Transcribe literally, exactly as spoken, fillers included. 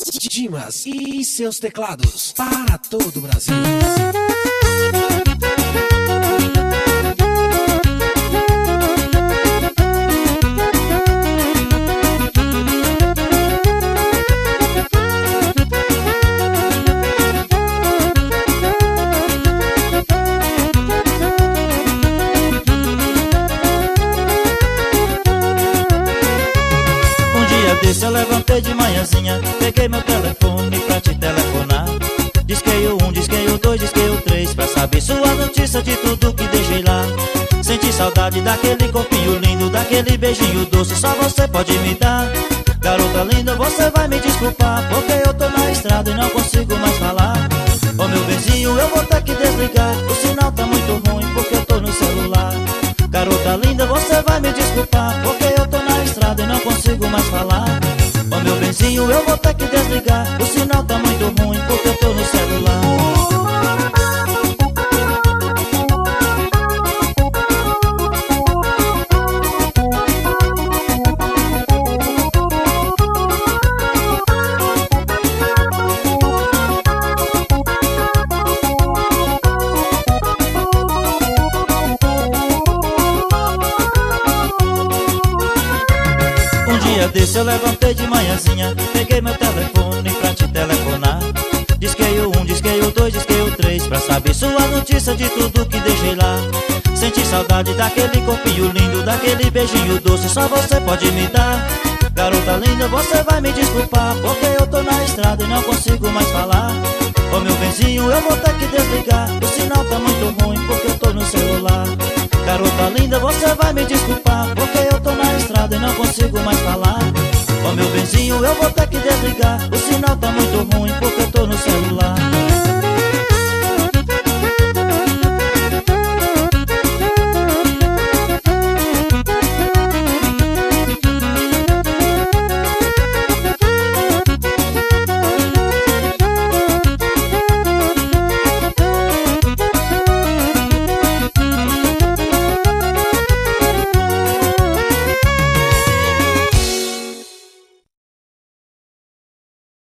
Dimas e seus teclados para todo o Brasil. Eu levantei de manhãzinha, peguei meu telefone pra te telefonar. Disquei o um, disquei o dois, disquei o três, pra saber sua notícia de tudo que deixei lá. Senti saudade daquele corpinho lindo, daquele beijinho doce, só você pode me dar. Garota linda, você vai me desculpar, porque eu tô na estrada e não consigo mais falar. Ô meu benzinho, eu vou ter que desligar, o sinal tá muito ruim porque eu tô no celular. Garota linda, você vai me desculpar, porque eu tô na estrada e não consigo mais falar. Ô meu benzinho, eu vou ter que desligar, o sinal tá muito ruim porque eu tô no celular. Desse eu levantei de manhãzinha, peguei meu telefone pra te telefonar. Disquei o um, disquei o dois, disquei o três, pra saber sua notícia de tudo que deixei lá. Senti saudade daquele corpinho lindo, daquele beijinho doce, só você pode me dar. Garota linda, você vai me desculpar, porque eu tô na estrada e não consigo mais falar. Ô meu benzinho, eu vou ter que desligar, o sinal tá muito ruim porque eu tô no celular. Garota linda, você vai me desculpar, porque eu tô na estrada e não consigo mais falar. Ô meu benzinho, eu vou ter que desligar, o sinal tá muito ruim porque eu tô no celular.